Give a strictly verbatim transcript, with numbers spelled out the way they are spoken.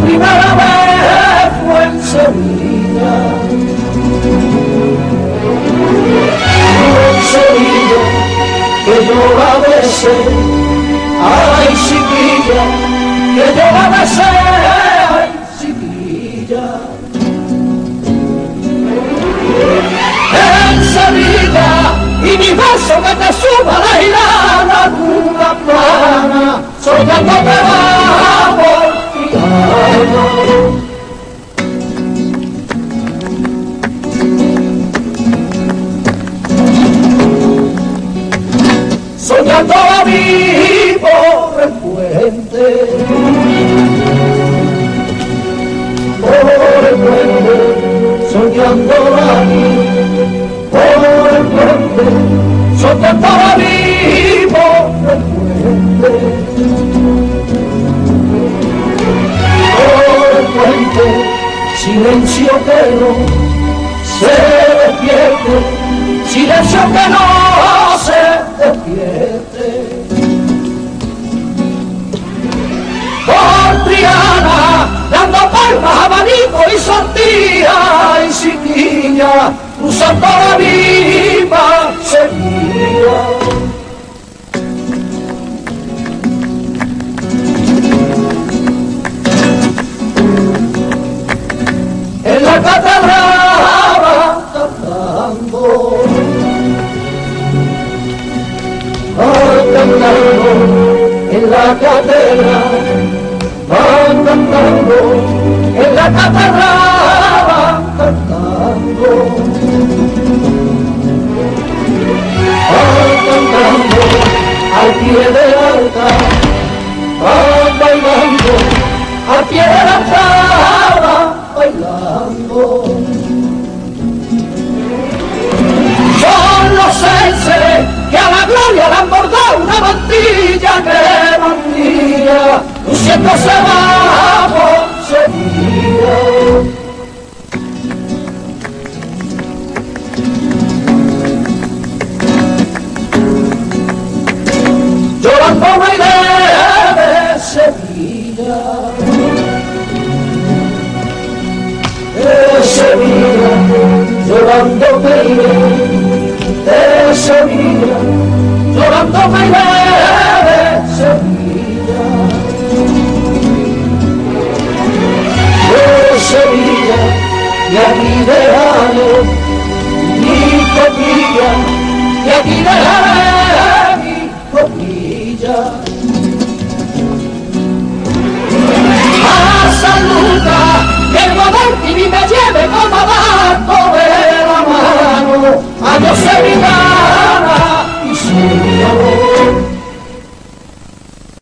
primera vez fue en Sevilla. En Sevilla, que yo la besé, ay chiquilla, que yo la besé, ay chiquilla. En Sevilla, y mi beso que te suba la girana, luna plana, soñando te va por Triana. Soñando la vi por el puente, por el puente, soñando la vi por el puente, soñando la vi por el puente, por el puente, silencio que no se despierte, silencio que no se despierte. Por Triana, dando palmas, abanico y sortía y chiquilla, cruzando la viva Sevilla. En la catedral cantando, van cantando, en la catedral, van cantando, en la catedral van cantando, van cantando, al pie del altar, van bailando, al pie del altar van bailando. Son los senses que a la gloria le han bordado una mantilla, que mantilla, luciendo se va por Sevilla. Llorando me iré de Sevilla, de Sevilla, llorando me iré de Sevilla, llorando me iré de Sevilla, de Sevilla, y aquí dejaré mi copilla, y aquí dejaré mi copilla. A San Lucas, que el Guadalquivir me lleve como abajo de la mano, adiós Sevilla.